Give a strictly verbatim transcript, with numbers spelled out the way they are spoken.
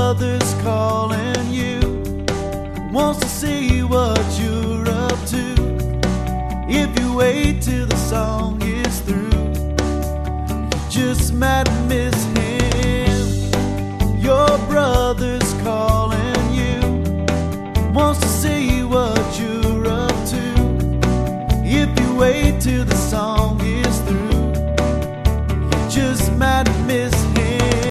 brother's calling you, wants to see what you're up to. If you wait till the song is through, you just might